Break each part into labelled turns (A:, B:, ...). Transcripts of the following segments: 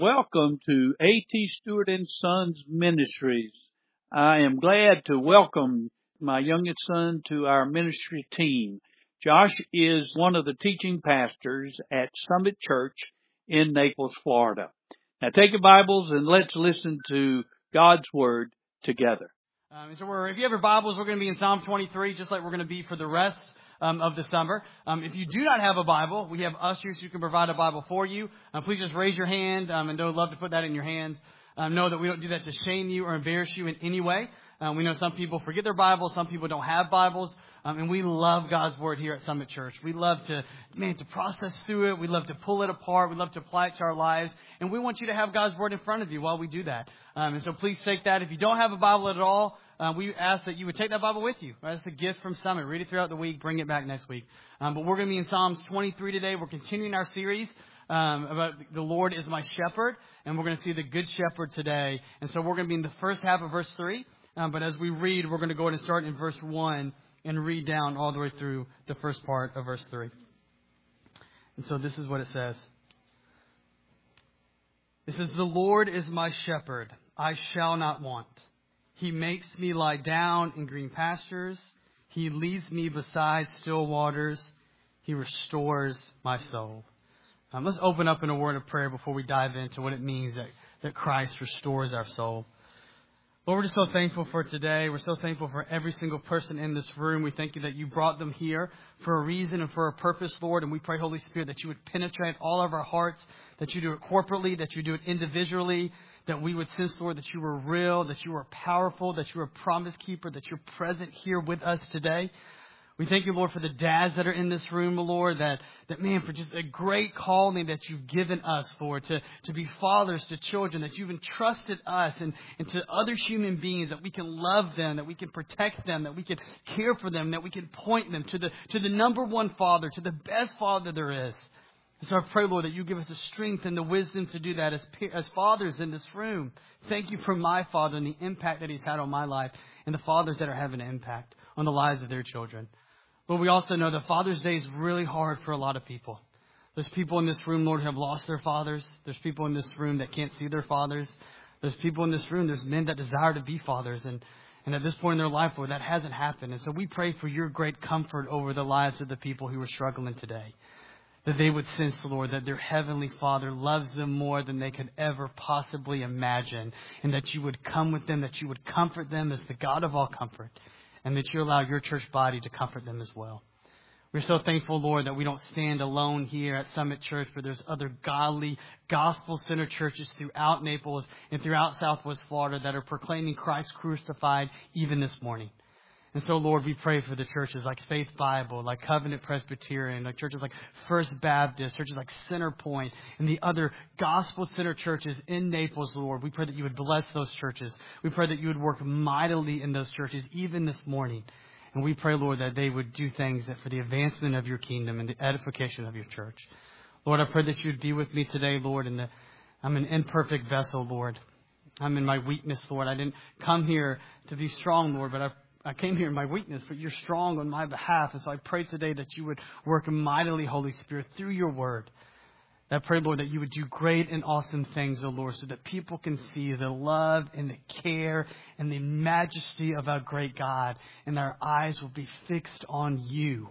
A: Welcome to A.T. Stewart and Sons Ministries. I am glad to welcome my youngest son to our ministry team. Josh is one of the teaching pastors at Summit Church in Naples, Florida. Now take your Bibles and let's listen to God's Word together.
B: If you have your Bibles, we're going to be in Psalm 23, just like we're going to be for the rest of the summer. If you do not have a Bible, we have ushers who can provide a Bible for you. Please just raise your hand, and they'll love to put that in your hands. Know that we don't do that to shame you or embarrass you in any way. We know some people forget their Bibles, some people don't have Bibles, and we love God's Word here at Summit Church. We love to process through it. We love to pull it apart. We love to apply it to our lives, and we want you to have God's Word in front of you while we do that. And so please take that. If you don't have a Bible at all, we ask that you would take that Bible with you. Right? It's a gift from Summit. Read it throughout the week. Bring it back next week. But we're going to be in Psalms 23 today. We're continuing our series about the Lord is my shepherd, and we're going to see the Good Shepherd today. And so we're going to be in the first half of verse 3. But as we read, we're going to go ahead and start in verse 1 and read down all the way through the first part of verse 3. And so this is what it says. It says, "The Lord is my shepherd. I shall not want. He makes me lie down in green pastures. He leads me beside still waters. He restores my soul." Let's open up in a word of prayer before we dive into what it means that Christ restores our soul. Lord, we're just so thankful for today. We're so thankful for every single person in this room. We thank you that you brought them here for a reason and for a purpose, Lord. And we pray, Holy Spirit, that you would penetrate all of our hearts, that you do it corporately, that you do it individually, that we would sense, Lord, that you were real, that you were powerful, that you were a promise keeper, that you're present here with us today. We thank you, Lord, for the dads that are in this room, Lord, that man, for just a great calling that you've given us, Lord, to be fathers to children, that you've entrusted us and to other human beings, that we can love them, that we can protect them, that we can care for them, that we can point them to the number one father, to the best father there is. And so I pray, Lord, that you give us the strength and the wisdom to do that as fathers in this room. Thank you for my father and the impact that he's had on my life and the fathers that are having an impact on the lives of their children. But we also know that Father's Day is really hard for a lot of people. There's people in this room, Lord, who have lost their fathers. There's people in this room that can't see their fathers. There's people in this room, there's men that desire to be fathers. And at this point in their life, Lord, that hasn't happened. And so we pray for your great comfort over the lives of the people who are struggling today. That they would sense, Lord, that their Heavenly Father loves them more than they could ever possibly imagine. And that you would come with them, that you would comfort them as the God of all comfort. And that you allow your church body to comfort them as well. We're so thankful, Lord, that we don't stand alone here at Summit Church, but there's other godly, gospel-centered churches throughout Naples and throughout Southwest Florida that are proclaiming Christ crucified even this morning. And so, Lord, we pray for the churches like Faith Bible, like Covenant Presbyterian, like churches like First Baptist, churches like Centerpoint, and the other gospel-centered churches in Naples, Lord. We pray that you would bless those churches. We pray that you would work mightily in those churches, even this morning. And we pray, Lord, that they would do things that for the advancement of your kingdom and the edification of your church. Lord, I pray that you would be with me today, Lord, and I'm an imperfect vessel, Lord. I'm in my weakness, Lord. I didn't come here to be strong, Lord, but I came here in my weakness, but you're strong on my behalf. And so I pray today that you would work mightily, Holy Spirit, through your word. I pray, Lord, that you would do great and awesome things, O Lord, so that people can see the love and the care and the majesty of our great God, and our eyes will be fixed on you.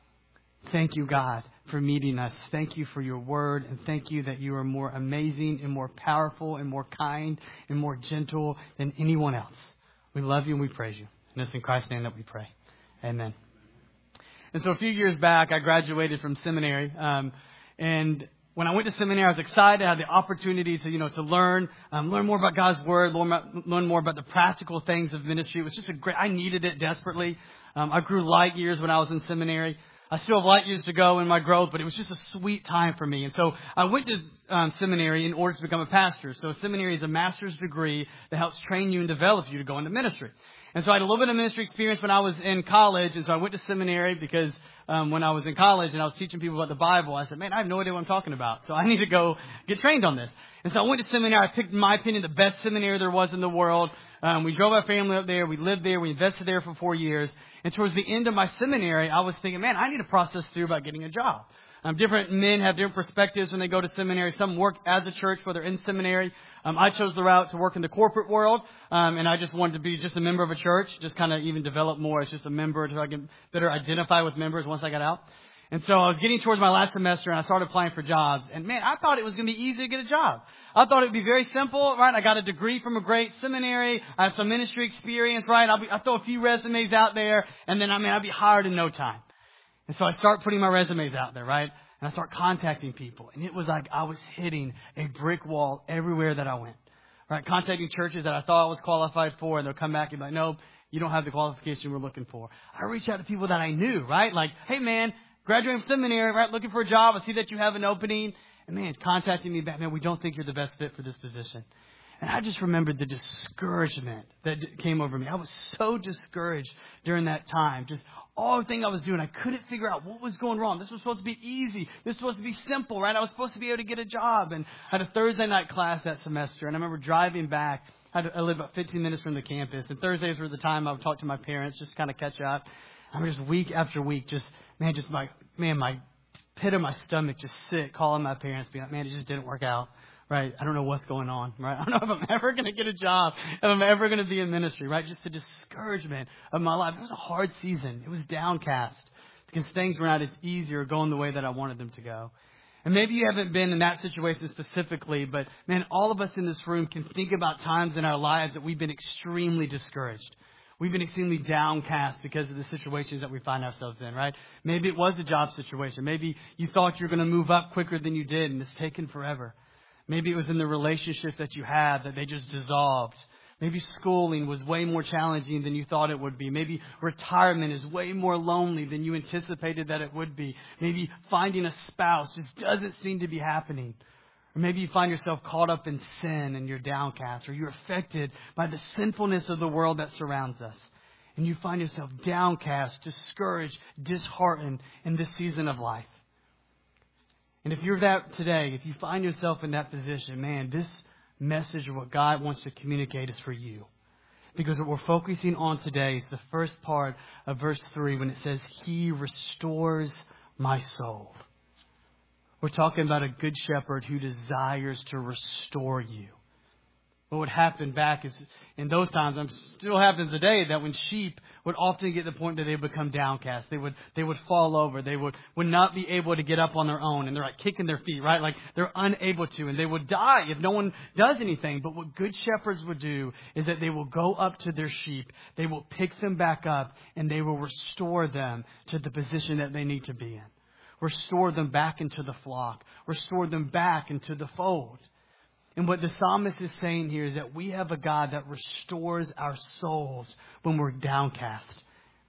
B: Thank you, God, for meeting us. Thank you for your word, and thank you that you are more amazing and more powerful and more kind and more gentle than anyone else. We love you and we praise you. And it's in Christ's name that we pray. Amen. And so a few years back, I graduated from seminary. And when I went to seminary, I was excited. I had the opportunity to learn more about God's Word, learn more about the practical things of ministry. It was just I needed it desperately. I grew light years when I was in seminary. I still have light years to go in my growth, but it was just a sweet time for me. And so I went to seminary in order to become a pastor. So seminary is a master's degree that helps train you and develop you to go into ministry. And so I had a little bit of ministry experience when I was in college. And so I went to seminary because when I was in college and I was teaching people about the Bible, I said, man, I have no idea what I'm talking about. So I need to go get trained on this. And so I went to seminary. I picked, in my opinion, the best seminary there was in the world. We drove our family up there. We lived there. We invested there for 4 years. And towards the end of my seminary, I was thinking, man, I need to process through about getting a job. Different men have different perspectives when they go to seminary. Some work as a church while they're in seminary. I chose the route to work in the corporate world, and I just wanted to be just a member of a church, just kind of even develop more as just a member so I can better identify with members once I got out. And so I was getting towards my last semester, and I started applying for jobs. And man, I thought it was going to be easy to get a job. I thought it would be very simple, right? I got a degree from a great seminary. I have some ministry experience, right? I'll throw a few resumes out there, and then I'll be hired in no time. And so I start putting my resumes out there, right? And I start contacting people. And it was like I was hitting a brick wall everywhere that I went, right? Contacting churches that I thought I was qualified for, and they'll come back and be like, no, you don't have the qualification we're looking for. I reached out to people that I knew, right? Like, hey, man, graduating from seminary, right? Looking for a job. I see that you have an opening. And man, contacting me back, man, we don't think you're the best fit for this position. And I just remembered the discouragement that came over me. I was so discouraged during that time. Just all the thing I was doing, I couldn't figure out what was going wrong. This was supposed to be easy. This was supposed to be simple, right? I was supposed to be able to get a job. And I had a Thursday night class that semester. And I remember driving back. I lived about 15 minutes from the campus. And Thursdays were the time I would talk to my parents, just kind of catch up. I'm just week after week, my pit of my stomach just sick, calling my parents, being like, man, it just didn't work out, right? I don't know what's going on, right? I don't know if I'm ever going to get a job, if I'm ever going to be in ministry, right? Just the discouragement of my life. It was a hard season. It was downcast because things were not as easy or going the way that I wanted them to go. And maybe you haven't been in that situation specifically, but man, all of us in this room can think about times in our lives that we've been extremely discouraged. We've been extremely downcast because of the situations that we find ourselves in, right? Maybe it was a job situation. Maybe you thought you were going to move up quicker than you did, and it's taken forever. Maybe it was in the relationships that you had that they just dissolved. Maybe schooling was way more challenging than you thought it would be. Maybe retirement is way more lonely than you anticipated that it would be. Maybe finding a spouse just doesn't seem to be happening. Or maybe you find yourself caught up in sin and you're downcast, or you're affected by the sinfulness of the world that surrounds us. And you find yourself downcast, discouraged, disheartened in this season of life. And if you're that today, if you find yourself in that position, man, this message of what God wants to communicate is for you. Because what we're focusing on today is the first part of verse 3 when it says, He restores my soul. We're talking about a good shepherd who desires to restore you. What would happen back is in those times, and still happens today, that when sheep would often get to the point that they would become downcast, they would fall over, they would not be able to get up on their own, and they're like kicking their feet, right? Like they're unable to, and they would die if no one does anything. But what good shepherds would do is that they will go up to their sheep, they will pick them back up, and they will restore them to the position that they need to be in. Restore them back into the flock. Restore them back into the fold. And what the psalmist is saying here is that we have a God that restores our souls when we're downcast.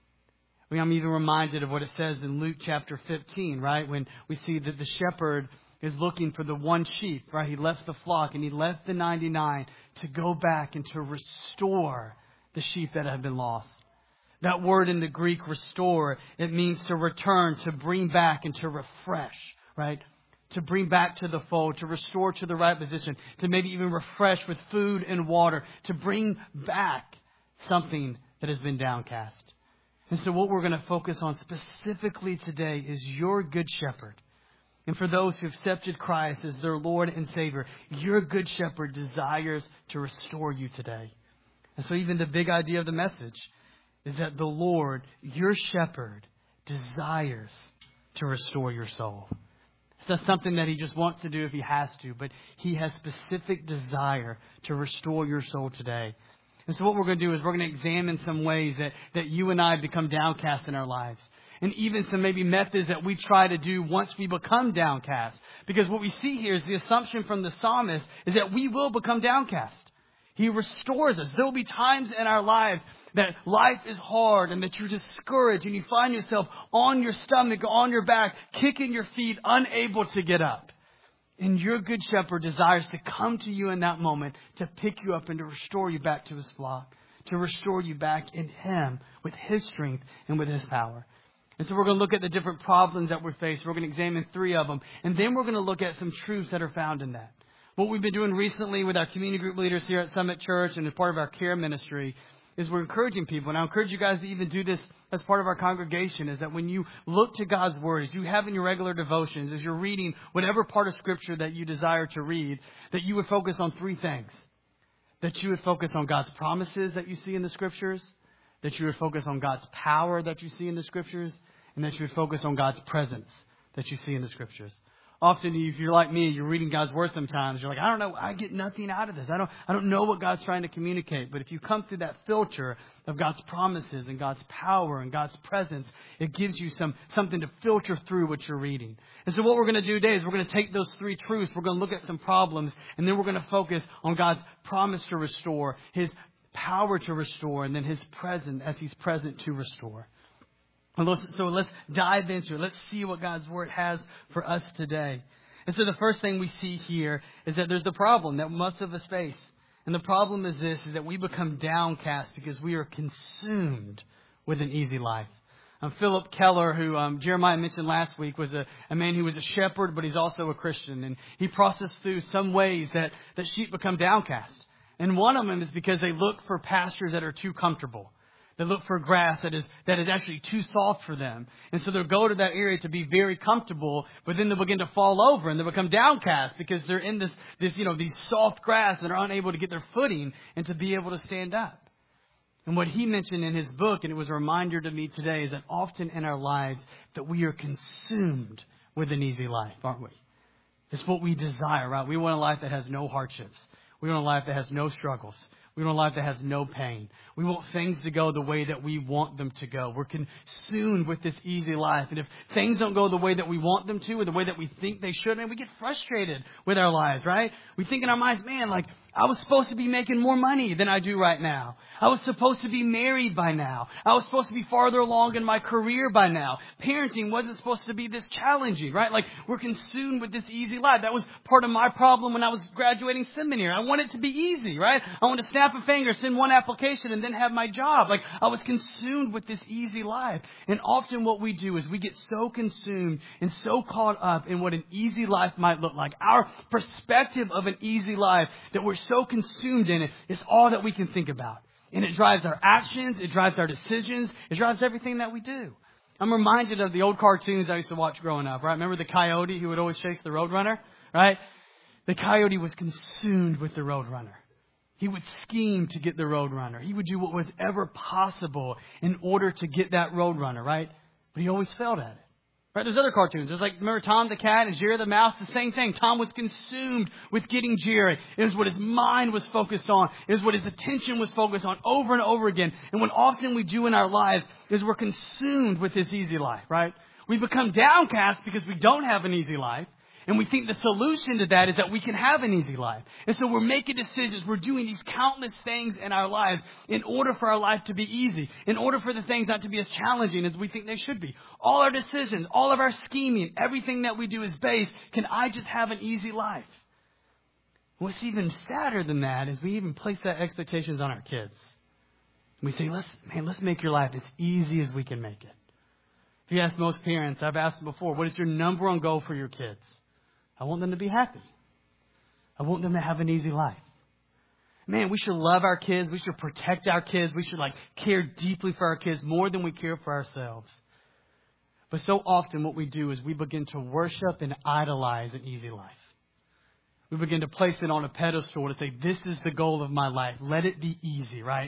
B: I'm even reminded of what it says in Luke chapter 15, right? When we see that the shepherd is looking for the one sheep, right? He left the flock and he left the 99 to go back and to restore the sheep that have been lost. That word in the Greek, restore, it means to return, to bring back, and to refresh, right? To bring back to the fold, to restore to the right position, to maybe even refresh with food and water, to bring back something that has been downcast. And so what we're going to focus on specifically today is your good shepherd. And for those who have accepted Christ as their Lord and Savior, your good shepherd desires to restore you today. And so even the big idea of the message is that the Lord, your shepherd, desires to restore your soul. It's not something that He just wants to do if He has to, but He has specific desire to restore your soul today. And so what we're going to do is we're going to examine some ways that you and I become downcast in our lives. And even some maybe methods that we try to do once we become downcast. Because what we see here is the assumption from the psalmist is that we will become downcast. He restores us. There will be times in our lives that life is hard and that you're discouraged and you find yourself on your stomach, on your back, kicking your feet, unable to get up. And your good shepherd desires to come to you in that moment to pick you up and to restore you back to His flock, to restore you back in Him with His strength and with His power. And so we're going to look at the different problems that we face. We're going to examine 3 of them. And then we're going to look at some truths that are found in that. What we've been doing recently with our community group leaders here at Summit Church and as part of our care ministry is we're encouraging people, and I encourage you guys to even do this as part of our congregation, is that when you look to God's Word, as you have in your regular devotions, as you're reading whatever part of Scripture that you desire to read, that you would focus on three things. That you would focus on God's promises that you see in the Scriptures, that you would focus on God's power that you see in the Scriptures, and that you would focus on God's presence that you see in the Scriptures. Often, if you're like me, you're reading God's Word sometimes. You're like, I don't know, I get nothing out of this. I don't know what God's trying to communicate. But if you come through that filter of God's promises and God's power and God's presence, it gives you something to filter through what you're reading. And so what we're going to do today is we're going to take those three truths. We're going to look at some problems, and then we're going to focus on God's promise to restore, His power to restore, and then His presence as He's present to restore. So let's dive into it. Let's see what God's Word has for us today. And so the first thing we see here is that there's the problem that most of us face. And the problem is this, is that we become downcast because we are consumed with an easy life. Philip Keller, who Jeremiah mentioned last week, was a man who was a shepherd, but he's also a Christian. And he processed through some ways that sheep become downcast. And one of them is because they look for pastures that are too comfortable. They look for grass that is actually too soft for them. And so they'll go to that area to be very comfortable, but then they'll begin to fall over and they'll become downcast because they're in these soft grass and are unable to get their footing and to be able to stand up. And what he mentioned in his book, and it was a reminder to me today, is that often in our lives that we are consumed with an easy life, aren't we? It's what we desire, right? We want a life that has no hardships. We want a life that has no struggles. We want a life that has no pain. We want things to go the way that we want them to go. We're consumed with this easy life. And if things don't go the way that we want them to or the way that we think they should, man, we get frustrated with our lives, right? We think in our minds, man, like, I was supposed to be making more money than I do right now. I was supposed to be married by now. I was supposed to be farther along in my career by now. Parenting wasn't supposed to be this challenging, right? Like, we're consumed with this easy life. That was part of my problem when I was graduating seminary. I wanted it to be easy, right? I wanted to snap a finger, send one application, and then have my job. Like, I was consumed with this easy life. And often what we do is we get so consumed and so caught up in what an easy life might look like. Our perspective of an easy life, that we're so consumed in it, is all that we can think about. And it drives our actions, it drives our decisions, it drives everything that we do. I'm reminded of the old cartoons I used to watch growing up, right? Remember the coyote who would always chase the roadrunner, right? The coyote was consumed with the roadrunner. He would scheme to get the roadrunner. He would do what was ever possible in order to get that roadrunner, right? But he always failed at it. Right? There's other cartoons. There's like, remember Tom the cat and Jerry the mouse? The same thing. Tom was consumed with getting Jerry. It was what his mind was focused on. It was what his attention was focused on over and over again. And what often we do in our lives is we're consumed with this easy life, right? We become downcast because we don't have an easy life. And we think the solution to that is that we can have an easy life. And so we're making decisions. We're doing these countless things in our lives in order for our life to be easy, in order for the things not to be as challenging as we think they should be. All our decisions, all of our scheming, everything that we do is based, can I just have an easy life? What's even sadder than that is we even place that expectations on our kids. We say, let's make your life as easy as we can make it. If you ask most parents, I've asked them before, what is your number one goal for your kids? I want them to be happy. I want them to have an easy life. Man, we should love our kids. We should protect our kids. We should care deeply for our kids more than we care for ourselves. But so often what we do is we begin to worship and idolize an easy life. We begin to place it on a pedestal to say, this is the goal of my life. Let it be easy, right?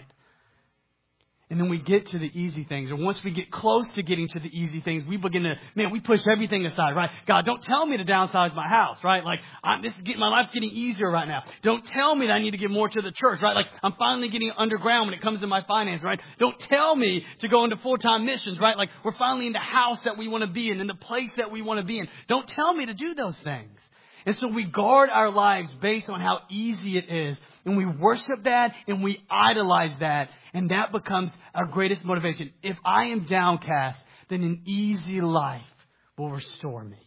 B: And then we get to the easy things. And once we get close to getting to the easy things, we begin to, we push everything aside, right? God, don't tell me to downsize my house, right? My life's getting easier right now. Don't tell me that I need to give more to the church, right? I'm finally getting underground when it comes to my finances, right? Don't tell me to go into full-time missions, right? We're finally in the house that we want to be in the place that we want to be in. Don't tell me to do those things. And so we guard our lives based on how easy it is. And we worship that and we idolize that. And that becomes our greatest motivation. If I am downcast, then an easy life will restore me.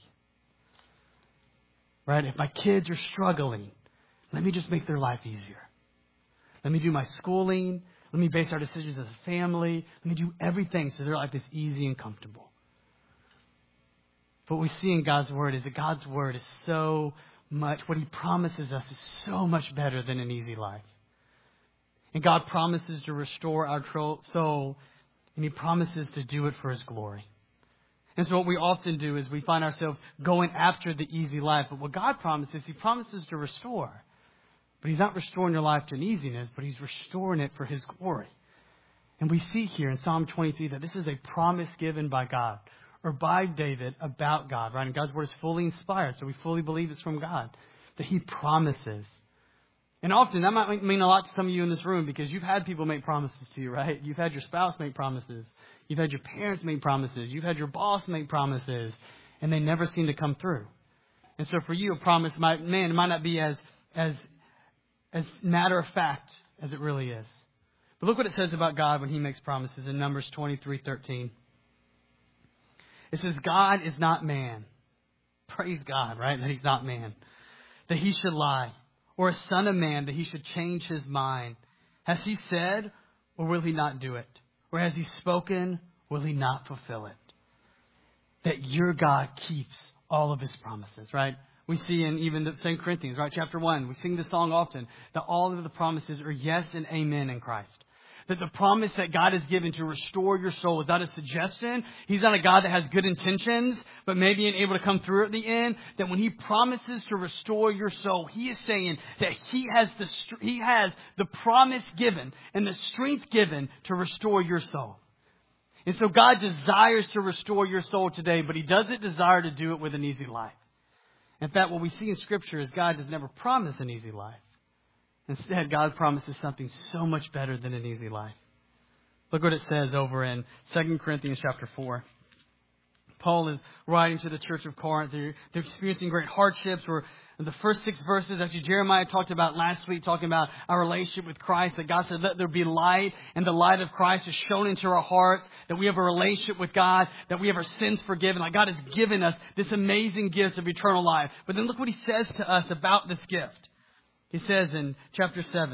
B: Right? If my kids are struggling, let me just make their life easier. Let me do my schooling. Let me base our decisions as a family. Let me do everything so their life is easy and comfortable. What we see in God's Word is that God's Word is so much, what He promises us is so much better than an easy life. And God promises to restore our soul, and He promises to do it for His glory. And so what we often do is we find ourselves going after the easy life. But what God promises, He promises to restore. But He's not restoring your life to an easiness, but He's restoring it for His glory. And we see here in Psalm 23 that this is a promise given by God, or by David about God, right? And God's word is fully inspired, so we fully believe it's from God, that He promises. And often that might mean a lot to some of you in this room because you've had people make promises to you, right? You've had your spouse make promises. You've had your parents make promises. You've had your boss make promises, and they never seem to come through. And so for you, a promise might not be as matter of fact as it really is. But look what it says about God when He makes promises in Numbers 23:13. It says, God is not man. Praise God, right? That He's not man. That He should lie. Or a son of man that He should change His mind. Has He said, or will He not do it? Or has He spoken, will He not fulfill it? That your God keeps all of His promises, right? We see in even the 2 Corinthians, right? Chapter 1, we sing this song often, that all of the promises are yes and amen in Christ. That the promise that God has given to restore your soul is not a suggestion. He's not a God that has good intentions, but maybe ain't able to come through at the end. That when He promises to restore your soul, He is saying that He has the promise given and the strength given to restore your soul. And so God desires to restore your soul today, but He doesn't desire to do it with an easy life. In fact, what we see in Scripture is God does never promise an easy life. Instead, God promises something so much better than an easy life. Look what it says over in 2 Corinthians chapter 4. Paul is writing to the church of Corinth. They're experiencing great hardships. In the first 6 verses, actually Jeremiah talked about last week, talking about our relationship with Christ, that God said, let there be light, and the light of Christ is shown into our hearts, that we have a relationship with God, that we have our sins forgiven. Like God has given us this amazing gift of eternal life. But then look what He says to us about this gift. He says in chapter 7,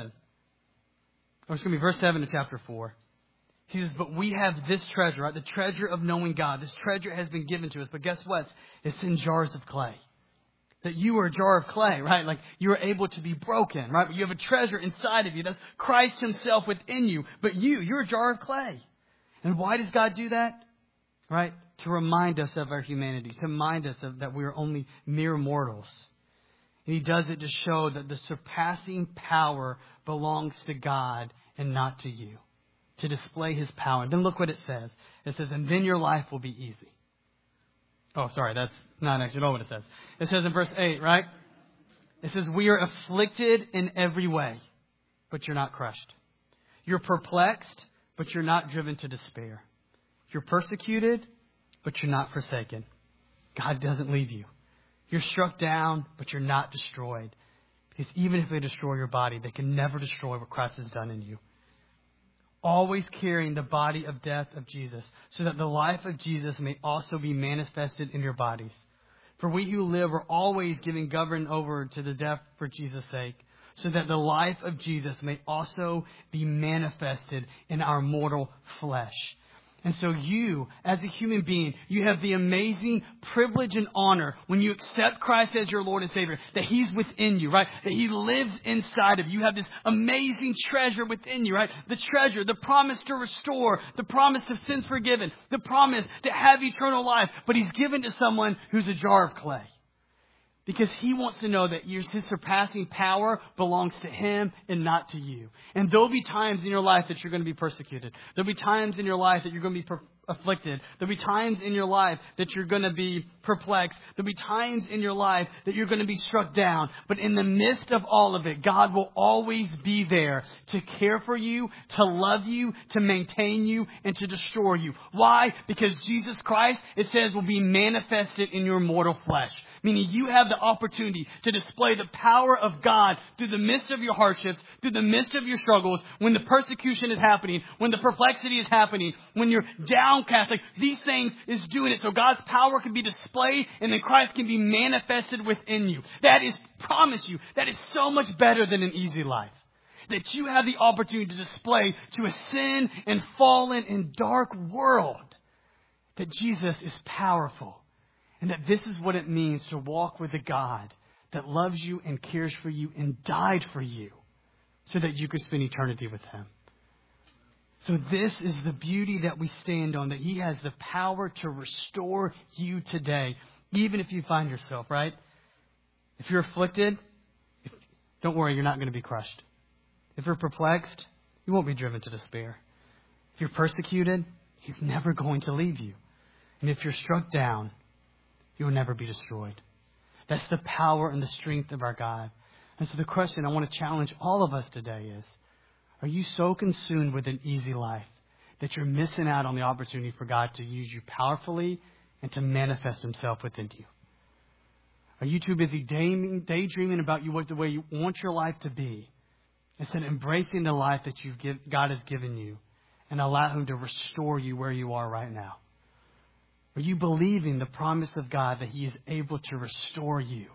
B: or it's going to be verse 7 of chapter 4. He says, but we have this treasure, right? The treasure of knowing God. This treasure has been given to us. But guess what? It's in jars of clay. That you are a jar of clay, right? Like you are able to be broken, right? But you have a treasure inside of you. That's Christ Himself within you. But you're a jar of clay. And why does God do that? Right? To remind us of our humanity. To remind us that we are only mere mortals. And He does it to show that the surpassing power belongs to God and not to you. To display His power. And then look what it says. It says, and then your life will be easy. Oh, sorry, that's not actually what it says. It says in verse 8, right? It says, we are afflicted in every way, but you're not crushed. You're perplexed, but you're not driven to despair. You're persecuted, but you're not forsaken. God doesn't leave you. You're struck down, but you're not destroyed. Because even if they destroy your body, they can never destroy what Christ has done in you. Always carrying the body of death of Jesus, so that the life of Jesus may also be manifested in your bodies. For we who live are always governed over to the death for Jesus' sake, so that the life of Jesus may also be manifested in our mortal flesh. And so you, as a human being, you have the amazing privilege and honor when you accept Christ as your Lord and Savior, that He's within you, right? That He lives inside of you. You have this amazing treasure within you, right? The treasure, the promise to restore, the promise of sins forgiven, the promise to have eternal life. But He's given to someone who's a jar of clay. Because He wants to know that His surpassing power belongs to Him and not to you. And there'll be times in your life that you're going to be persecuted. There'll be times in your life that you're going to be afflicted. There'll be times in your life that you're going to be perplexed. There'll be times in your life that you're going to be struck down. But in the midst of all of it, God will always be there to care for you, to love you, to maintain you, and to restore you. Why? Because Jesus Christ, it says, will be manifested in your mortal flesh. Meaning you have the opportunity to display the power of God through the midst of your hardships, through the midst of your struggles, when the persecution is happening, when the perplexity is happening, when you're downcast. Like these things is doing it so God's power can be displayed and then Christ can be manifested within you. That is, promise you, that is so much better than an easy life. That you have the opportunity to display to a sin and fallen and dark world that Jesus is powerful. And that this is what it means to walk with a God that loves you and cares for you and died for you. so that you could spend eternity with Him. So this is the beauty that we stand on, that He has the power to restore you today, even if you find yourself, right? If you're afflicted, don't worry, you're not going to be crushed. If you're perplexed, you won't be driven to despair. If you're persecuted, He's never going to leave you. And if you're struck down, you will never be destroyed. That's the power and the strength of our God. And so the question I want to challenge all of us today is, are you so consumed with an easy life that you're missing out on the opportunity for God to use you powerfully and to manifest Himself within you? Are you too busy daydreaming about the way you want your life to be, instead of embracing the life that God has given you and allow Him to restore you where you are right now? Are you believing the promise of God that He is able to restore you?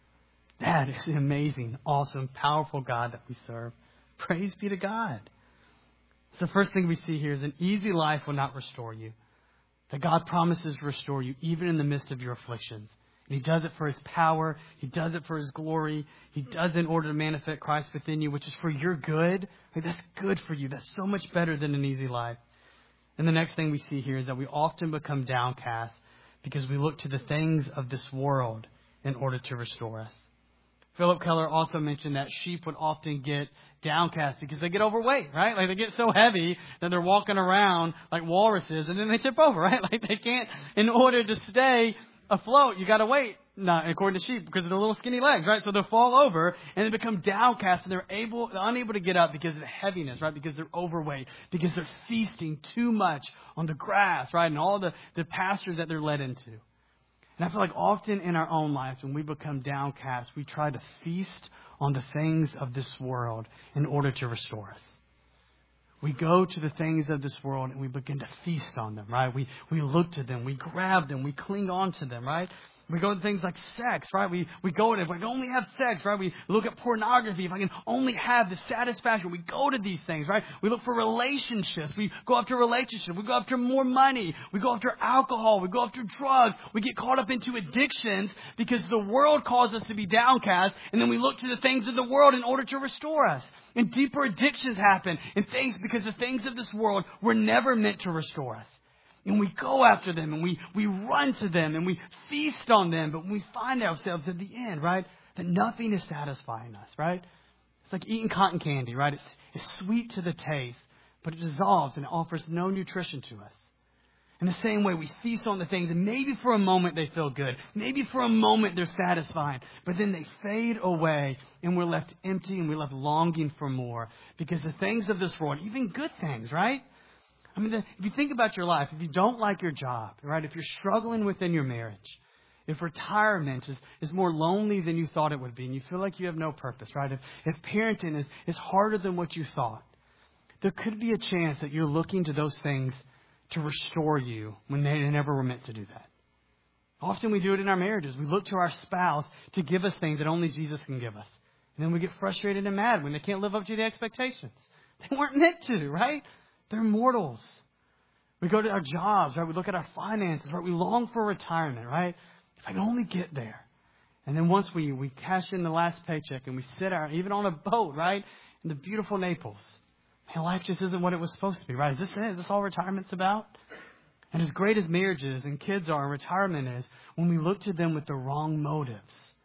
B: That is an amazing, awesome, powerful God that we serve. Praise be to God. So the first thing we see here is an easy life will not restore you. That God promises to restore you even in the midst of your afflictions. And He does it for His power. He does it for His glory. He does it in order to manifest Christ within you, which is for your good. That's good for you. That's so much better than an easy life. And the next thing we see here is that we often become downcast because we look to the things of this world in order to restore us. Philip Keller also mentioned that sheep would often get downcast because they get overweight, right? Like they get so heavy that they're walking around like walruses and then they tip over, right? Like they can't, in order to stay afloat, you got to wait. Not according to sheep because of their little skinny legs, right? So they'll fall over and they become downcast and they're unable to get up because of the heaviness, right? Because they're overweight, because they're feasting too much on the grass, right? And all the pastures that they're led into. And I feel like often in our own lives, when we become downcast, we try to feast on the things of this world in order to restore us. We go to the things of this world and we begin to feast on them, right? We look to them, we grab them, we cling on to them, right? We go to things like sex, right? We go to, if I can only have sex, right? We look at pornography. If I can only have the satisfaction, we go to these things, right? We look for relationships. We go after relationships. We go after more money. We go after alcohol. We go after drugs. We get caught up into addictions because the world calls us to be downcast. And then we look to the things of the world in order to restore us. And deeper addictions happen and things because the things of this world were never meant to restore us. And we go after them and we run to them and we feast on them. But we find ourselves at the end, right, that nothing is satisfying us, right? It's like eating cotton candy, right? It's sweet to the taste, but it dissolves and it offers no nutrition to us. In the same way, we feast on the things and maybe for a moment they feel good. Maybe for a moment they're satisfying. But then they fade away and we're left empty and we're left longing for more. Because the things of this world, even good things, right? I mean, if you think about your life, if you don't like your job, right? If you're struggling within your marriage, if retirement is more lonely than you thought it would be, and you feel like you have no purpose, right? If parenting is harder than what you thought, there could be a chance that you're looking to those things to restore you when they never were meant to do that. Often we do it in our marriages. We look to our spouse to give us things that only Jesus can give us. And then we get frustrated and mad when they can't live up to the expectations. They weren't meant to, right? They're mortals. We go to our jobs, right? We look at our finances, right? We long for retirement, right? If I can only get there. And then once we cash in the last paycheck and we sit out, even on a boat, right? In the beautiful Naples. Man, life just isn't what it was supposed to be, right? Is this it? Is this all retirement's about? And as great as marriages and kids are and retirement is, when we look to them with the wrong motives,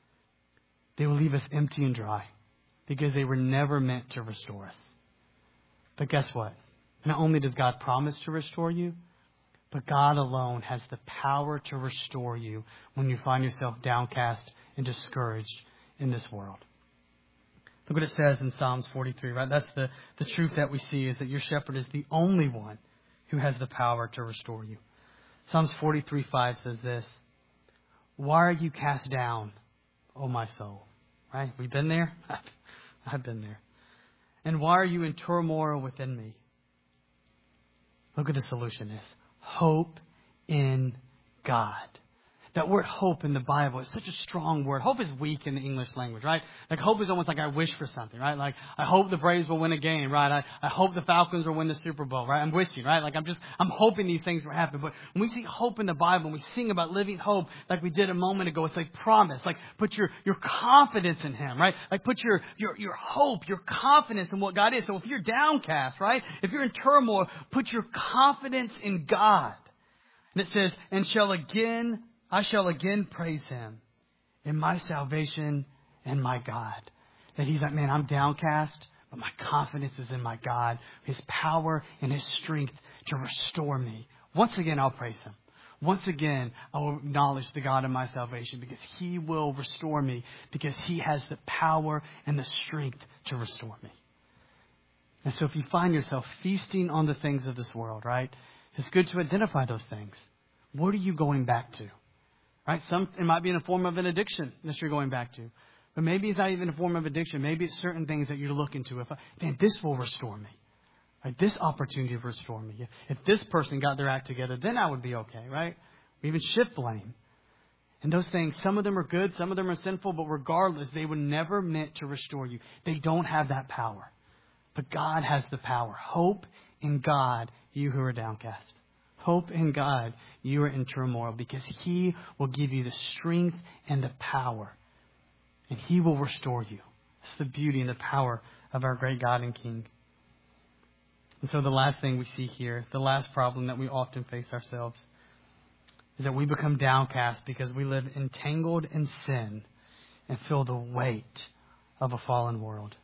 B: they will leave us empty and dry because they were never meant to restore us. But guess what? Not only does God promise to restore you, but God alone has the power to restore you when you find yourself downcast and discouraged in this world. Look what it says in Psalms 43, right? That's the truth that we see is that your shepherd is the only one who has the power to restore you. Psalms 43:5 says this, "Why are you cast down, O my soul?" Right? We've been there? I've been there. "And why are you in turmoil within me?" Look what the solution is. Hope in God. That word hope in the Bible is such a strong word. Hope is weak in the English language, right? Like hope is almost like I wish for something, right? Like I hope the Braves will win a game, right? I hope the Falcons will win the Super Bowl, right? I'm wishing, right? Like I'm hoping these things will happen. But when we see hope in the Bible, and we sing about living hope like we did a moment ago, it's like promise. Like put your confidence in Him, right? Like put your hope, your confidence in what God is. So if you're downcast, right? If you're in turmoil, put your confidence in God. And it says, I shall again praise Him in my salvation and my God. That He's like, man, I'm downcast, but my confidence is in my God, His power and His strength to restore me. Once again, I'll praise Him. Once again, I will acknowledge the God of my salvation because He will restore me, because He has the power and the strength to restore me. And so if you find yourself feasting on the things of this world, right, it's good to identify those things. What are you going back to? Right? It might be in a form of an addiction that you're going back to. But maybe it's not even a form of addiction. Maybe it's certain things that you're looking to. This will restore me. Right? This opportunity will restore me. If this person got their act together, then I would be okay, right? Or even shift blame. And those things, some of them are good, some of them are sinful, but regardless, they were never meant to restore you. They don't have that power. But God has the power. Hope in God, you who are downcast. Hope in God, you are in turmoil, because He will give you the strength and the power. And He will restore you. It's the beauty and the power of our great God and King. And so the last thing we see here, the last problem that we often face ourselves, is that we become downcast because we live entangled in sin and feel the weight of a fallen world.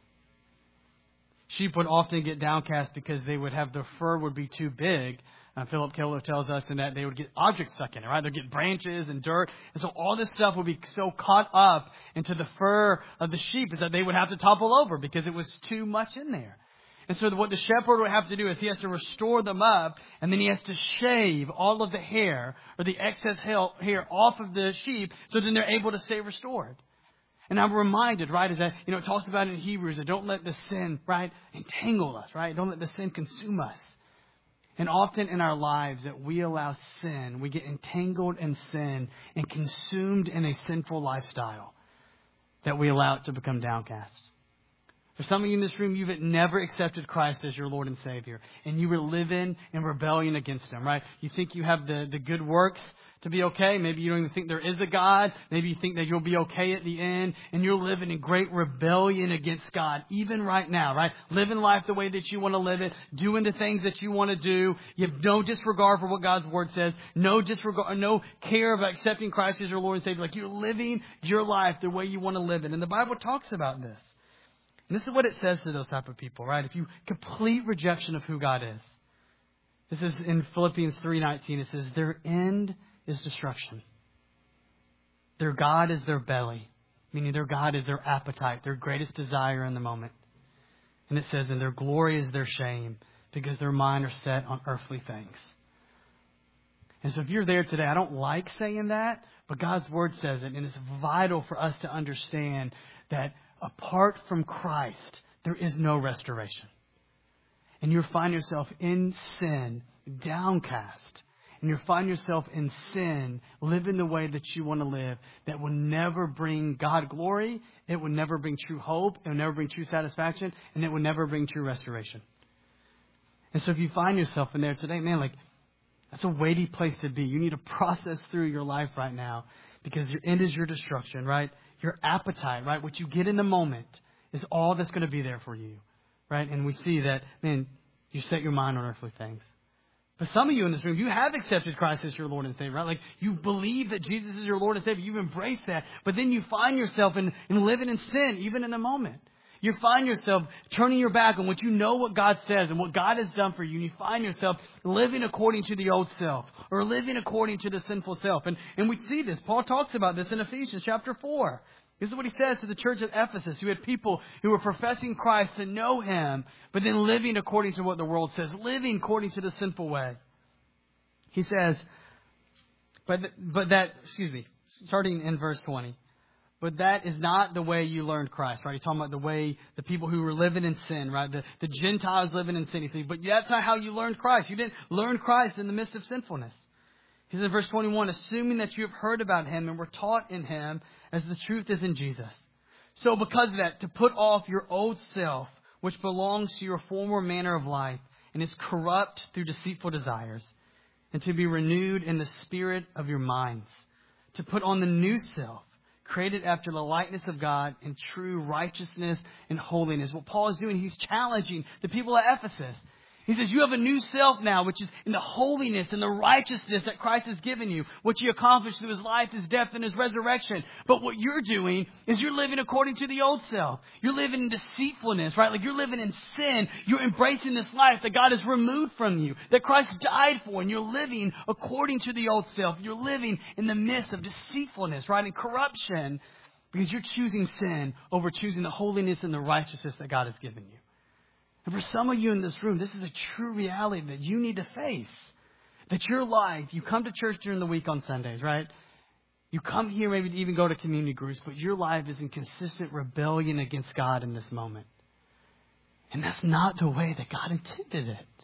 B: Sheep would often get downcast because they would have their fur would be too big. Philip Keller tells us in that they would get objects stuck in it, right? They'd get branches and dirt. And so all this stuff would be so caught up into the fur of the sheep is that they would have to topple over because it was too much in there. And so what the shepherd would have to do is he has to restore them up, and then he has to shave all of the hair or the excess hair off of the sheep so then they're able to stay restored. And I'm reminded, right, is that, it talks about in Hebrews that don't let the sin, right, entangle us, right? Don't let the sin consume us. And often in our lives that we allow sin, we get entangled in sin and consumed in a sinful lifestyle that we allow it to become downcast. For some of you in this room, you've never accepted Christ as your Lord and Savior, and you were living in rebellion against Him, right? You think you have the good works to be okay. Maybe you don't even think there is a God. Maybe you think that you'll be okay at the end, and you're living in great rebellion against God, even right now, right? Living life the way that you want to live it, doing the things that you want to do. You have no disregard for what God's Word says, no disregard, no care about accepting Christ as your Lord and Savior. Like you're living your life the way you want to live it. And the Bible talks about this. And this is what it says to those type of people, right? If you complete rejection of who God is. This is in Philippians 3:19. It says, their end is destruction. Their God is their belly, meaning their God is their appetite, their greatest desire in the moment. And it says, and their glory is their shame, because their mind are set on earthly things. And so if you're there today, I don't like saying that, but God's Word says it, and it's vital for us to understand that apart from Christ, there is no restoration. And you find yourself in sin, downcast. And you find yourself in sin, living the way that you want to live, that will never bring God glory. It will never bring true hope. It will never bring true satisfaction. And it will never bring true restoration. And so if you find yourself in there today, man, like that's a weighty place to be. You need to process through your life right now, because your end is your destruction, right? Your appetite, right? What you get in the moment is all that's going to be there for you, right? And we see that, man, you set your mind on earthly things. But some of you in this room, you have accepted Christ as your Lord and Savior, right? Like you believe that Jesus is your Lord and Savior. You've embraced that. But then you find yourself in living in sin, even in the moment. You find yourself turning your back on what you know what God says and what God has done for you. And you find yourself living according to the old self or living according to the sinful self. And we see this. Paul talks about this in Ephesians chapter 4. This is what he says to the church at Ephesus, who had people who were professing Christ to know Him, but then living according to what the world says, living according to the sinful way. He says, starting in verse 20, but that is not the way you learned Christ, right? He's talking about the way the people who were living in sin, right? The Gentiles living in sin. He says, but that's not how you learned Christ. You didn't learn Christ in the midst of sinfulness. He says in verse 21, assuming that you have heard about him and were taught in him as the truth is in Jesus. So because of that, to put off your old self, which belongs to your former manner of life and is corrupt through deceitful desires, and to be renewed in the spirit of your minds, to put on the new self, created after the likeness of God in true righteousness and holiness. What Paul is doing, he's challenging the people at Ephesus. He says, you have a new self now, which is in the holiness and the righteousness that Christ has given you, which he accomplished through his life, his death, and his resurrection. But what you're doing is you're living according to the old self. You're living in deceitfulness, right? Like you're living in sin. You're embracing this life that God has removed from you, that Christ died for, and you're living according to the old self. You're living in the midst of deceitfulness, right? And corruption, because you're choosing sin over choosing the holiness and the righteousness that God has given you. And for some of you in this room, this is a true reality that you need to face. That your life, you come to church during the week on Sundays, right? You come here maybe to even go to community groups, but your life is in consistent rebellion against God in this moment. And that's not the way that God intended it.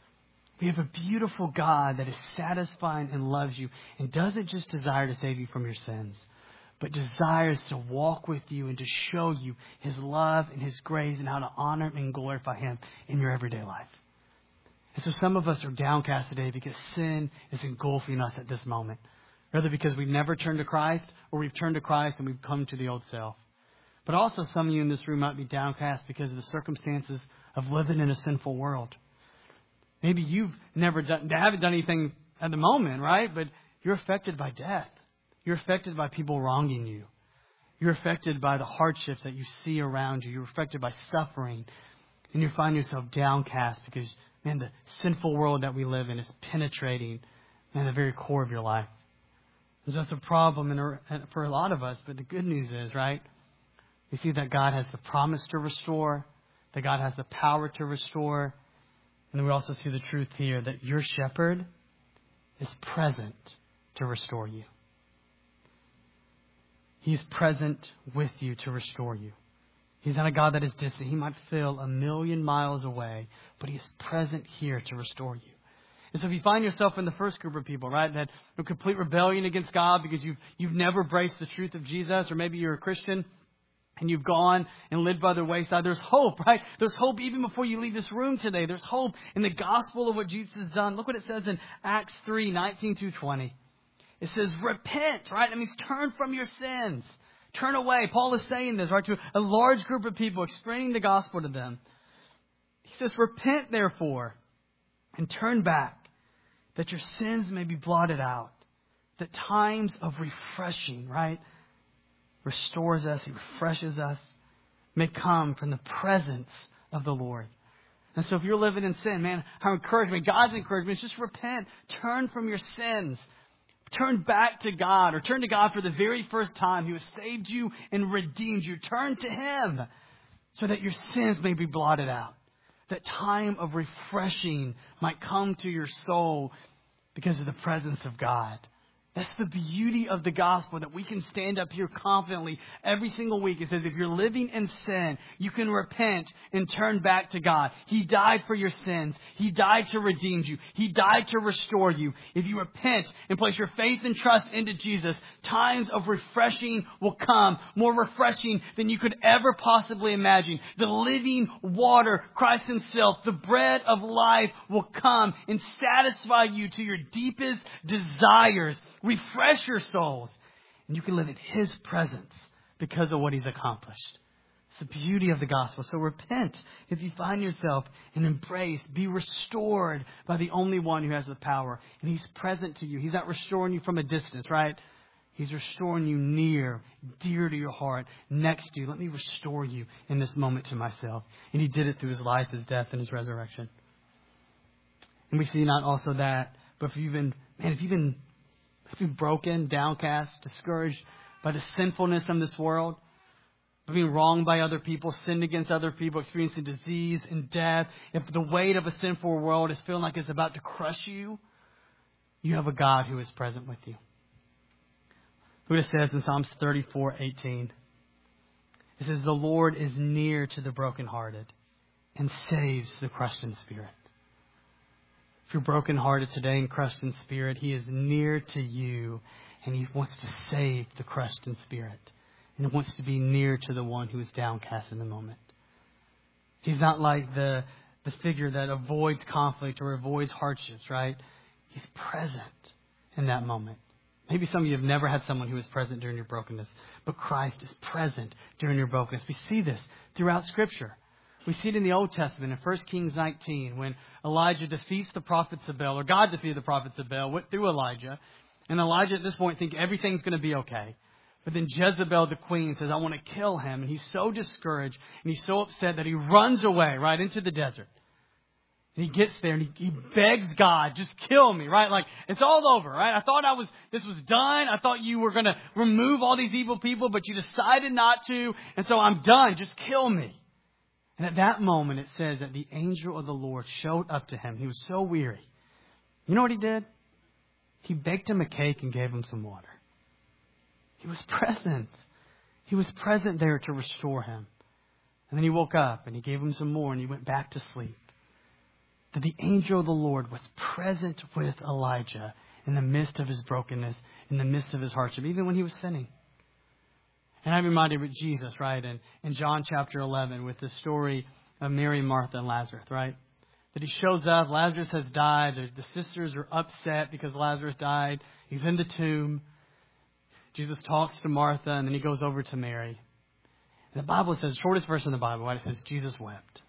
B: We have a beautiful God that is satisfying and loves you and doesn't just desire to save you from your sins, but desires to walk with you and to show you his love and his grace and how to honor and glorify him in your everyday life. And so some of us are downcast today because sin is engulfing us at this moment. Whether because we've never turned to Christ or we've turned to Christ and we've come to the old self. But also some of you in this room might be downcast because of the circumstances of living in a sinful world. Maybe you've haven't done anything at the moment, right? But you're affected by death. You're affected by people wronging you. You're affected by the hardships that you see around you. You're affected by suffering. And you find yourself downcast because, man, the sinful world that we live in is penetrating the very core of your life. And so that's a problem for a lot of us. But the good news is, right, we see that God has the promise to restore, that God has the power to restore. And then we also see the truth here that your shepherd is present to restore you. He's present with you to restore you. He's not a God that is distant. He might feel 1,000,000 miles away, but he is present here to restore you. And so if you find yourself in the first group of people, right, that are complete rebellion against God because you've never embraced the truth of Jesus, or maybe you're a Christian and you've gone and lived by the wayside, there's hope, right? There's hope even before you leave this room today. There's hope in the gospel of what Jesus has done. Look what it says in Acts 3:19-20. It says, repent, right? That means turn from your sins. Turn away. Paul is saying this, right, to a large group of people, explaining the gospel to them. He says, repent, therefore, and turn back, that your sins may be blotted out, that times of refreshing, right, restores us, he refreshes us, may come from the presence of the Lord. And so if you're living in sin, man, our encouragement, God's encouragement is just repent. Turn from your sins. Turn back to God, or turn to God for the very first time. He has saved you and redeemed you. Turn to him so that your sins may be blotted out. That time of refreshing might come to your soul because of the presence of God. That's the beauty of the gospel, that we can stand up here confidently every single week. It says if you're living in sin, you can repent and turn back to God. He died for your sins. He died to redeem you. He died to restore you. If you repent and place your faith and trust into Jesus, times of refreshing will come, more refreshing than you could ever possibly imagine. The living water, Christ himself, the bread of life, will come and satisfy you to your deepest desires. Refresh your souls, and you can live in his presence because of what he's accomplished. It's the beauty of the gospel. So repent if you find yourself, and embrace, be restored by the only one who has the power. And he's present to you. He's not restoring you from a distance, right? He's restoring you near, dear to your heart, next to you. Let me restore you in this moment to myself. And he did it through his life, his death, and his resurrection. And we see not also that, but if you've been broken, downcast, discouraged by the sinfulness of this world, being wronged by other people, sinned against other people, experiencing disease and death, if the weight of a sinful world is feeling like it's about to crush you, you have a God who is present with you. Look what it says in Psalms 34:18. It says, the Lord is near to the brokenhearted and saves the crushed in spirit. If you're brokenhearted today and crushed in spirit, He is near to you, and He wants to save the crushed in spirit. And He wants to be near to the one who is downcast in the moment. He's not like the figure that avoids conflict or avoids hardships, right? He's present in that moment. Maybe some of you have never had someone who is present during your brokenness, but Christ is present during your brokenness. We see this throughout Scripture. We see it in the Old Testament in 1 Kings 19 when Elijah defeats the prophets of Baal, or God defeated the prophets of Baal through Elijah. And Elijah at this point thinks everything's going to be okay. But then Jezebel, the queen, says, I want to kill him. And he's so discouraged and he's so upset that he runs away right into the desert. And he gets there and he begs God, just kill me, right? Like, it's all over, right? I thought this was done. I thought you were going to remove all these evil people, but you decided not to. And so I'm done. Just kill me. And at that moment, it says that the angel of the Lord showed up to him. He was so weary. You know what he did? He baked him a cake and gave him some water. He was present. He was present there to restore him. And then he woke up and he gave him some more and he went back to sleep. That the angel of the Lord was present with Elijah in the midst of his brokenness, in the midst of his hardship, even when he was sinning. And I'm reminded with Jesus, right, in John chapter 11 with the story of Mary, Martha, and Lazarus, right? That he shows up, Lazarus has died, the sisters are upset because Lazarus died. He's in the tomb. Jesus talks to Martha, and then he goes over to Mary. And the Bible says, shortest verse in the Bible, right? It says, Jesus wept.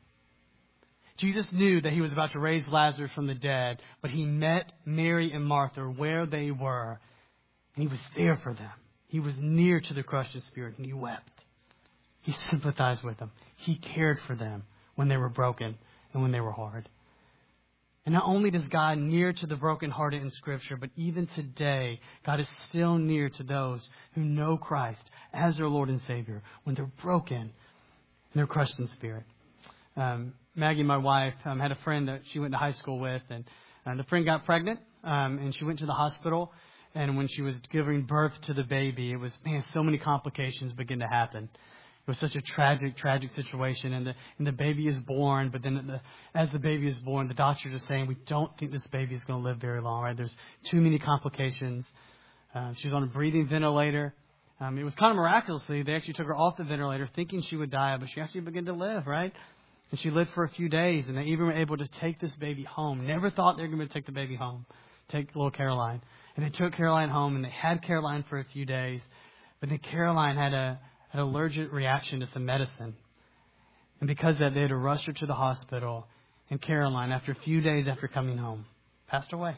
B: Jesus knew that he was about to raise Lazarus from the dead, but he met Mary and Martha where they were, and he was there for them. He was near to the crushed in spirit, and he wept. He sympathized with them. He cared for them when they were broken and when they were hard. And not only does God near to the brokenhearted in Scripture, but even today, God is still near to those who know Christ as their Lord and Savior when they're broken and they're crushed in spirit. Maggie, my wife, had a friend that she went to high school with, and the friend got pregnant, and she went to the hospital. And when she was giving birth to the baby, it was, so many complications begin to happen. It was such a tragic situation. And the baby is born. But then as the baby is born, the doctors are saying, we don't think this baby is going to live very long, right? There's too many complications. She was on a breathing ventilator. It was kind of miraculously, they actually took her off the ventilator thinking she would die, but she actually began to live, right? And she lived for a few days, and they even were able to take this baby home. Never thought they were going to take the baby home, take little Caroline. And they took Caroline home, and they had Caroline for a few days. But then Caroline had an allergic reaction to some medicine. And because of that, they had to rush her to the hospital. And Caroline, after a few days after coming home, passed away.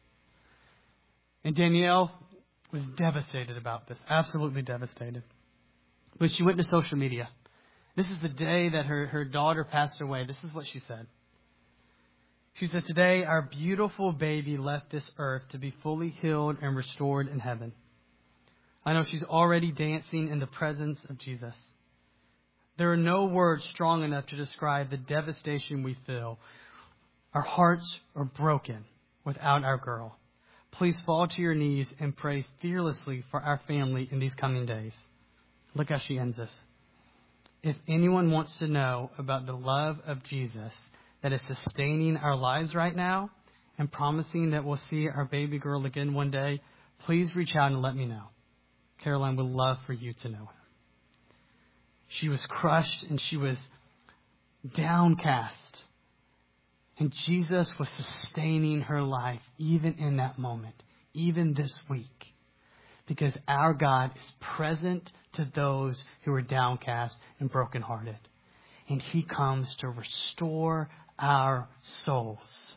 B: And Danielle was devastated about this, absolutely devastated. But she went to social media. This is the day that her daughter passed away. This is what she said. She said, today our beautiful baby left this earth to be fully healed and restored in heaven. I know she's already dancing in the presence of Jesus. There are no words strong enough to describe the devastation we feel. Our hearts are broken without our girl. Please fall to your knees and pray fearlessly for our family in these coming days. Look how she ends this. If anyone wants to know about the love of Jesus that is sustaining our lives right now and promising that we'll see our baby girl again one day, please reach out and let me know. Caroline would love for you to know him. She was crushed and she was downcast. And Jesus was sustaining her life even in that moment, even this week. Because our God is present to those who are downcast and brokenhearted. And He comes to restore our souls.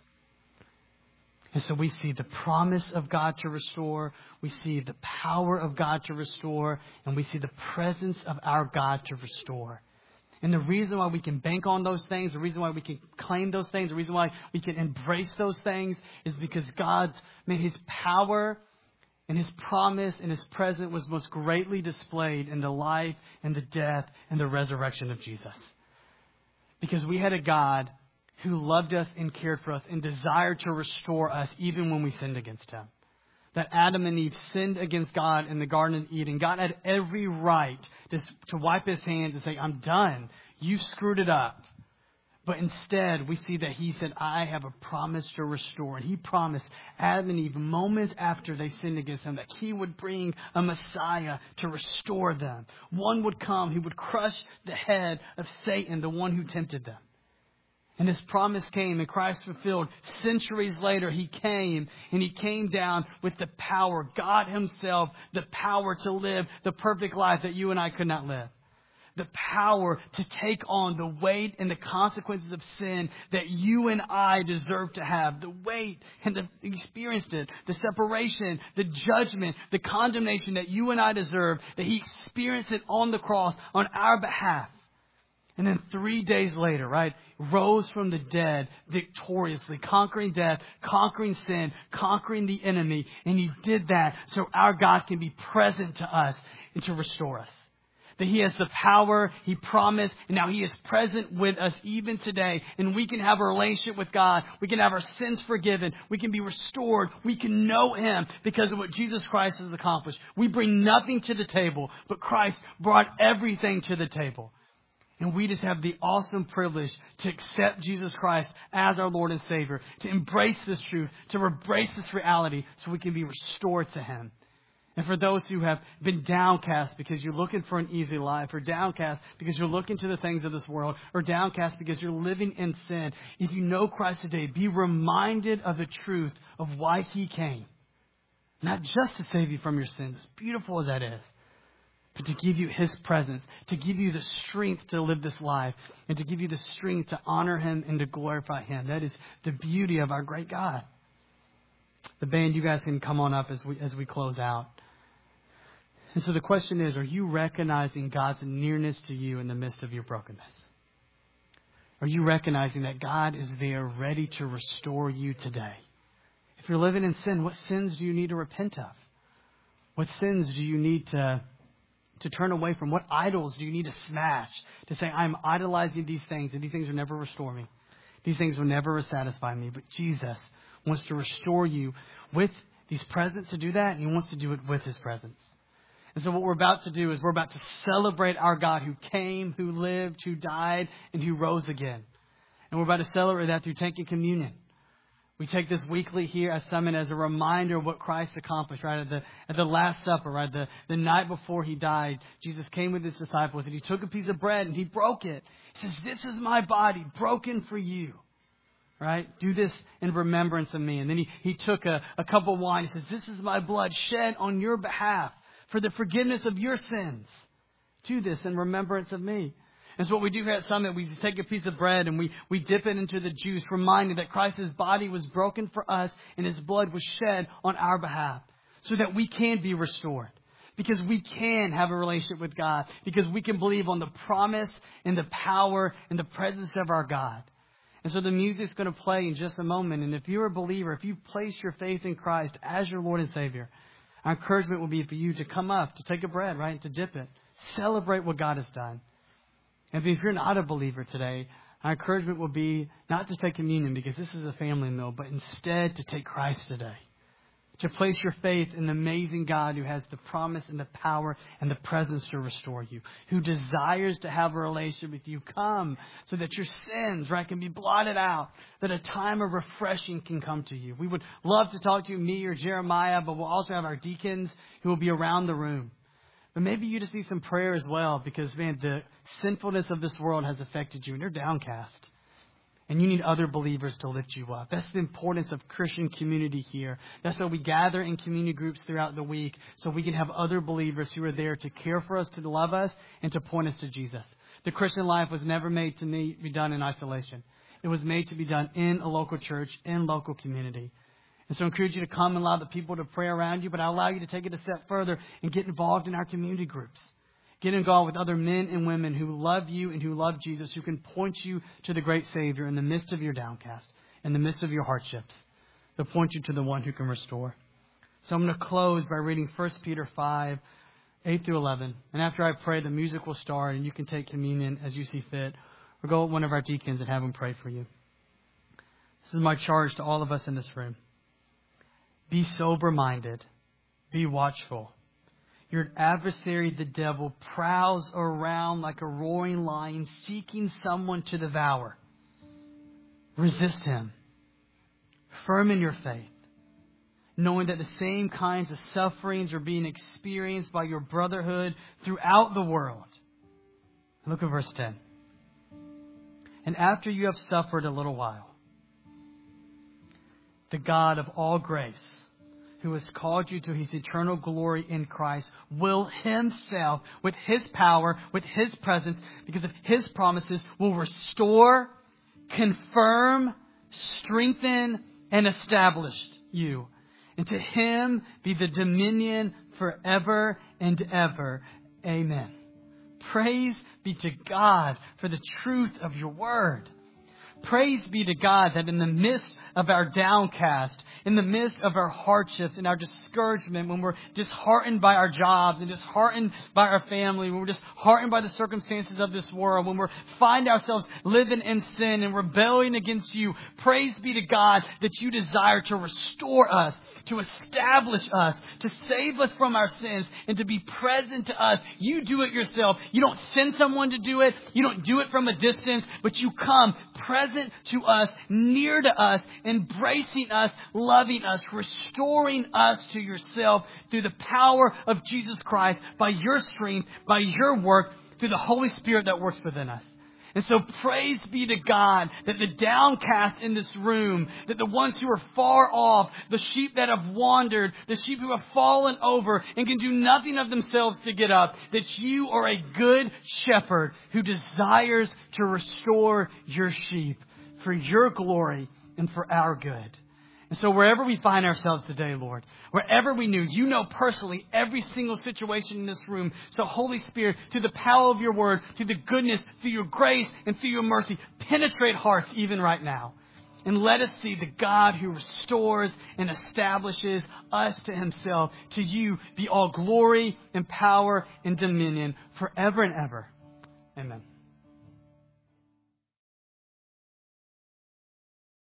B: And so we see the promise of God to restore. We see the power of God to restore. And we see the presence of our God to restore. And the reason why we can bank on those things, the reason why we can claim those things, the reason why we can embrace those things is because His power and His promise and His presence was most greatly displayed in the life and the death and the resurrection of Jesus. Because we had a God who loved us and cared for us and desired to restore us even when we sinned against Him. That Adam and Eve sinned against God in the Garden of Eden. God had every right to wipe His hands and say, I'm done. You screwed it up. But instead, we see that he said, I have a promise to restore. And he promised Adam and Eve, moments after they sinned against him, that he would bring a Messiah to restore them. One would come, he would crush the head of Satan, the one who tempted them. And this promise came and Christ fulfilled. Centuries later, he came and he came down with the power, God himself, the power to live the perfect life that you and I could not live. The power to take on the weight and the consequences of sin that you and I deserve to have. The weight and the experienced it, the separation, the judgment, the condemnation that you and I deserve, that he experienced it on the cross on our behalf. And then 3 days later, right, rose from the dead victoriously, conquering death, conquering sin, conquering the enemy. And he did that so our God can be present to us and to restore us. That he has the power, he promised, and now he is present with us even today. And we can have a relationship with God. We can have our sins forgiven. We can be restored. We can know him because of what Jesus Christ has accomplished. We bring nothing to the table, but Christ brought everything to the table. And we just have the awesome privilege to accept Jesus Christ as our Lord and Savior, to embrace this truth, to embrace this reality so we can be restored to him. And for those who have been downcast because you're looking for an easy life, or downcast because you're looking to the things of this world, or downcast because you're living in sin, if you know Christ today, be reminded of the truth of why he came. Not just to save you from your sins, as beautiful as that is, but to give you his presence, to give you the strength to live this life, and to give you the strength to honor him and to glorify him. That is the beauty of our great God. The band, you guys can come on up as we close out. And so the question is, are you recognizing God's nearness to you in the midst of your brokenness? Are you recognizing that God is there ready to restore you today? If you're living in sin, what sins do you need to repent of? What sins do you need to turn away from? What idols do you need to smash? To say, I'm idolizing these things, and these things will never restore me. These things will never satisfy me. But Jesus wants to restore you with these presents to do that, and he wants to do it with his presence. And so what we're about to do is we're about to celebrate our God who came, who lived, who died, and who rose again. And we're about to celebrate that through taking communion. We take this weekly here at Summit as a reminder of what Christ accomplished, right? At the Last Supper, right? The night before he died, Jesus came with his disciples and he took a piece of bread and he broke it. He says, this is my body broken for you, right? Do this in remembrance of me. And then he took a cup of wine. He says, this is my blood shed on your behalf for the forgiveness of your sins. Do this in remembrance of me. And so what we do here at Summit, we just take a piece of bread and we dip it into the juice, reminding that Christ's body was broken for us and his blood was shed on our behalf so that we can be restored. Because we can have a relationship with God. Because we can believe on the promise and the power and the presence of our God. And so the music's going to play in just a moment. And if you're a believer, if you've placed your faith in Christ as your Lord and Savior, our encouragement will be for you to come up, to take a bread, right, to dip it. Celebrate what God has done. And if you're not a believer today, our encouragement will be not to take communion because this is a family meal, but instead to take Christ today. To place your faith in the amazing God who has the promise and the power and the presence to restore you. Who desires to have a relationship with you. Come so that your sins, right, can be blotted out. That a time of refreshing can come to you. We would love to talk to you, me or Jeremiah, but we'll also have our deacons who will be around the room. But maybe you just need some prayer as well because, man, the sinfulness of this world has affected you and you're downcast. And you need other believers to lift you up. That's the importance of Christian community here. That's why we gather in community groups throughout the week so we can have other believers who are there to care for us, to love us, and to point us to Jesus. The Christian life was never made to be done in isolation. It was made to be done in a local church, in local community. And so I encourage you to come and allow the people to pray around you, but I allow you to take it a step further and get involved in our community groups. Get involved with other men and women who love you and who love Jesus, who can point you to the great Savior in the midst of your downcast, in the midst of your hardships. They'll point you to the one who can restore. So I'm going to close by reading 1 Peter 5, 8 through 11. And after I pray, the music will start and you can take communion as you see fit. Or go with one of our deacons and have them pray for you. This is my charge to all of us in this room. Be sober-minded. Be watchful. Your adversary, the devil, prowls around like a roaring lion, seeking someone to devour. resist him. Firm in your faith, knowing that the same kinds of sufferings are being experienced by your brotherhood throughout the world. Look at verse 10. And after you have suffered a little while, the God of all grace, who has called you to his eternal glory in Christ, will himself, with his power, with his presence, because of his promises, will restore, confirm, strengthen, and establish you. And to him be the dominion forever and ever. Amen. Praise be to God for the truth of your word. Praise be to God that in the midst of our downcast, in the midst of our hardships and our discouragement, when we're disheartened by our jobs and disheartened by our family, when we're disheartened by the circumstances of this world, when we find ourselves living in sin and rebelling against you, praise be to God that you desire to restore us, to establish us, to save us from our sins, and to be present to us. You do it yourself. You don't send someone to do it. You don't do it from a distance, but you come present to us, near to us, embracing us, loving us, restoring us to yourself through the power of Jesus Christ, by your strength, by your work, through the Holy Spirit that works within us. And so praise be to God that the downcast in this room, that the ones who are far off, the sheep that have wandered, the sheep who have fallen over and can do nothing of themselves to get up, that you are a good shepherd who desires to restore your sheep for your glory and for our good. And so wherever we find ourselves today, Lord, wherever we knew, you know personally every single situation in this room. So Holy Spirit, through the power of your word, through the goodness, through your grace, and through your mercy, penetrate hearts even right now. And let us see the God who restores and establishes us to himself. To you be all glory and power and dominion forever and ever. Amen.